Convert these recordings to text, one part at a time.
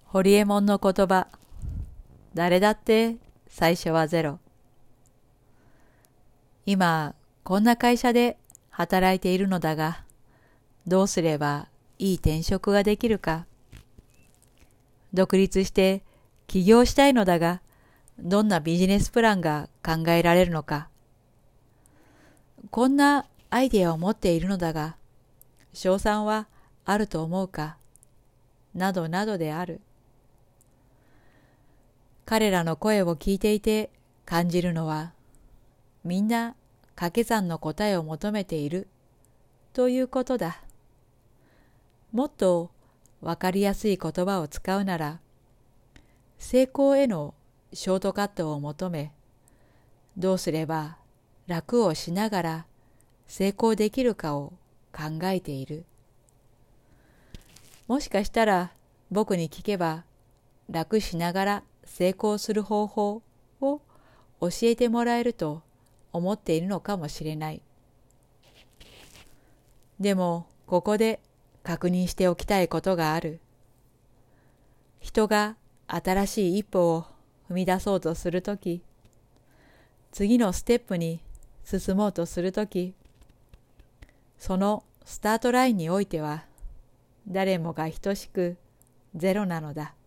ホリエモンの言葉。誰だって最初はゼロ。今こんな会社で働いているのだが、どうすればいい転職ができるか。独立して起業したいのだが、どんなビジネスプランが考えられるのか。こんなアイデアを持っているのだが、勝算はあると思うか。などなどである。彼らの声を聞いていて感じるのは、みんな掛け算の答えを求めているということだ。もっとわかりやすい言葉を使うなら、成功へのショートカットを求め、どうすれば楽をしながら成功できるかを考えている。もしかしたら僕に聞けば、楽しながら成功する方法を教えてもらえると思っているのかもしれない。でもここで確認しておきたいことがある。人が新しい一歩を踏み出そうとするとき、次のステップに進もうとするとき、そのスタートラインにおいては誰もが等しくゼロなのだ。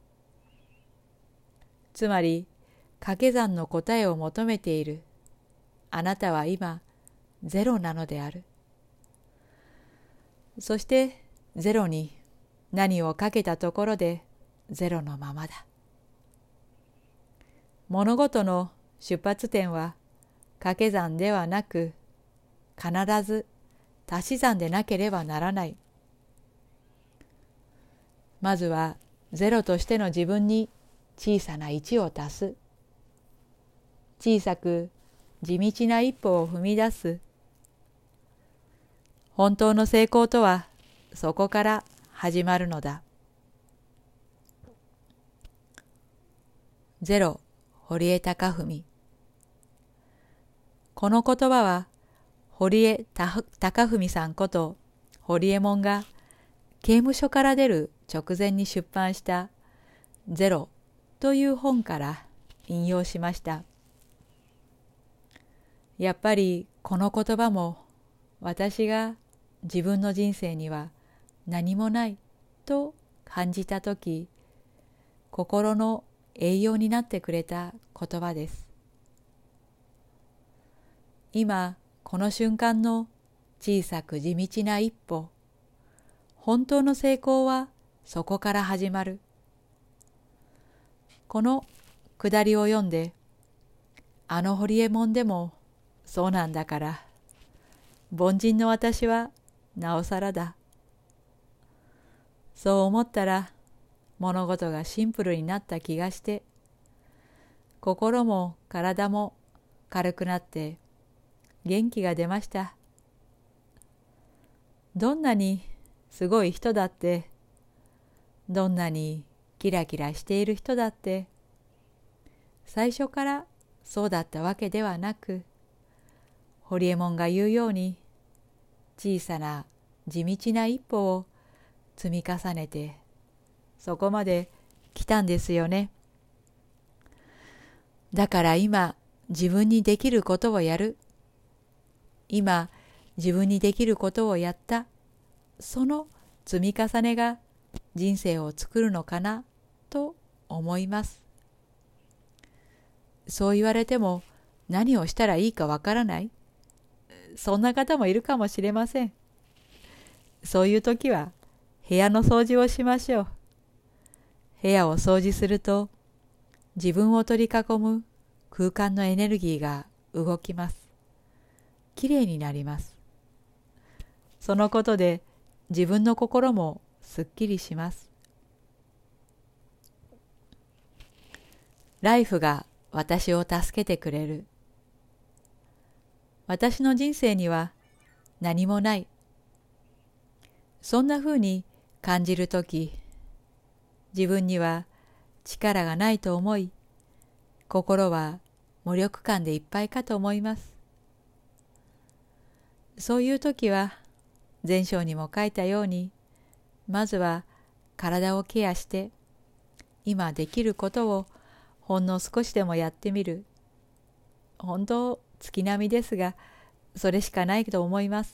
つまり掛け算の答えを求めているあなたは今ゼロなのである。そしてゼロに何をかけたところでゼロのままだ。物事の出発点は掛け算ではなく、必ず足し算でなければならない。まずはゼロとしての自分に小さな1を足す。小さく地道な一歩を踏み出す。本当の成功とはそこから始まるのだ。ゼロ、堀江貴文。この言葉は堀江貴文さんことホリエモンが刑務所から出る直前に出版したゼロという本から引用しました。やっぱりこの言葉も私が自分の人生には何もないと感じたとき、心の栄養になってくれた言葉です。今この瞬間の小さく地道な一歩、本当の成功はそこから始まる。この下りを読んで、あのホリエモンでもそうなんだから、凡人の私はなおさらだ。そう思ったら物事がシンプルになった気がして、心も体も軽くなって元気が出ました。どんなにすごい人だって、どんなにキラキラしている人だって、最初からそうだったわけではなく、ホリエモンが言うように、小さな地道な一歩を積み重ねて、そこまで来たんですよね。だから今、自分にできることをやる。今、自分にできることをやった。その積み重ねが人生を作るのかなと思います。そう言われても何をしたらいいかわからない。そんな方もいるかもしれません。そういう時は部屋の掃除をしましょう。部屋を掃除すると自分を取り囲む空間のエネルギーが動きます。きれいになります。そのことで自分の心もすっきりします。ライフが私を助けてくれる。私の人生には何もない。そんなふうに感じるとき、自分には力がないと思い、心は無力感でいっぱいかと思います。そういうときは、前章にも書いたように、まずは体をケアして、 今できることをほんの少しでもやってみる。本当月並みですが、それしかないと思います。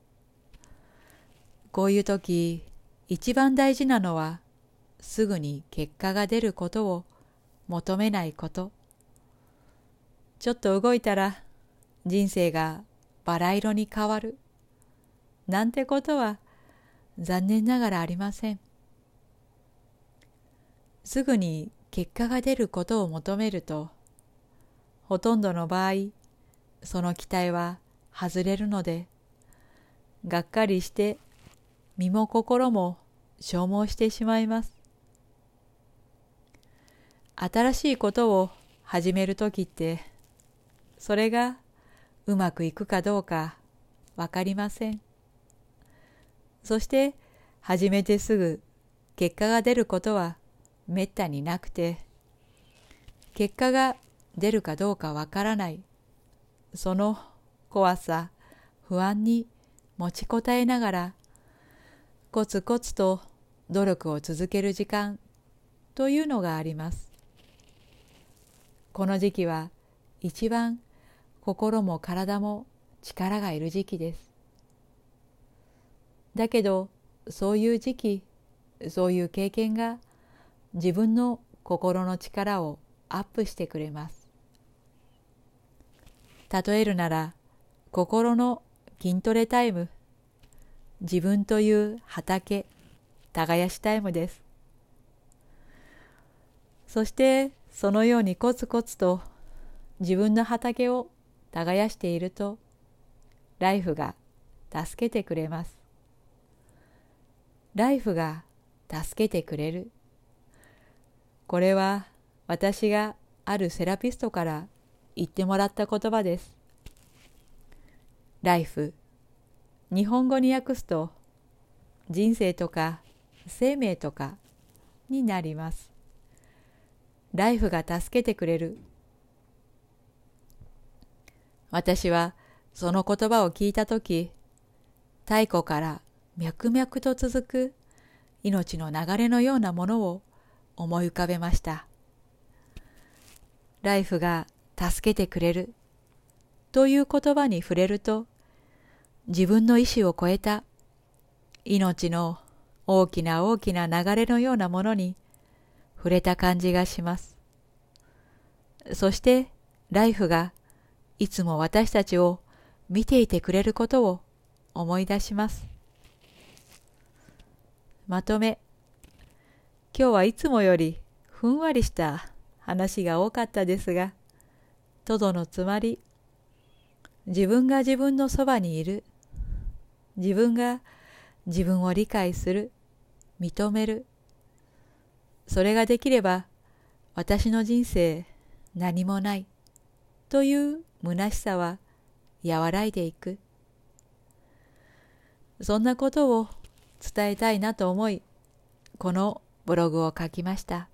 こういう時、一番大事なのは、すぐに結果が出ることを求めないこと。ちょっと動いたら人生がバラ色に変わる。なんてことは残念ながらありません。すぐに結果が出ることを求めると、ほとんどの場合、その期待は外れるので、がっかりして身も心も消耗してしまいます。新しいことを始めるときって、それがうまくいくかどうかわかりません。そして始めてすぐ結果が出ることはめったになくて、結果が出るかどうかわからない、その怖さ、不安に持ちこたえながら、コツコツと努力を続ける時間というのがあります。この時期は一番心も体も力がいる時期です。だけどそういう時期、そういう経験が自分の心の力をアップしてくれます。例えるなら心の筋トレタイム、自分という畑、耕しタイムです。そしてそのようにコツコツと自分の畑を耕していると、ライフが助けてくれます。ライフが助けてくれる。これは私があるセラピストから言ってもらった言葉です。ライフ、日本語に訳すと人生とか生命とかになります。ライフが助けてくれる。私はその言葉を聞いたとき、太古から脈々と続く命の流れのようなものを思い浮かべました。ライフが助けてくれるという言葉に触れると、自分の意志を超えた命の大きな大きな流れのようなものに触れた感じがします。そしてライフがいつも私たちを見ていてくれることを思い出します。まとめ、今日はいつもよりふんわりした話が多かったですが、とどのつまり、自分が自分のそばにいる、自分が自分を理解する、認める、それができれば私の人生何もないという虚しさは和らいでいく。そんなことを伝えたいなと思い、このブログを書きました。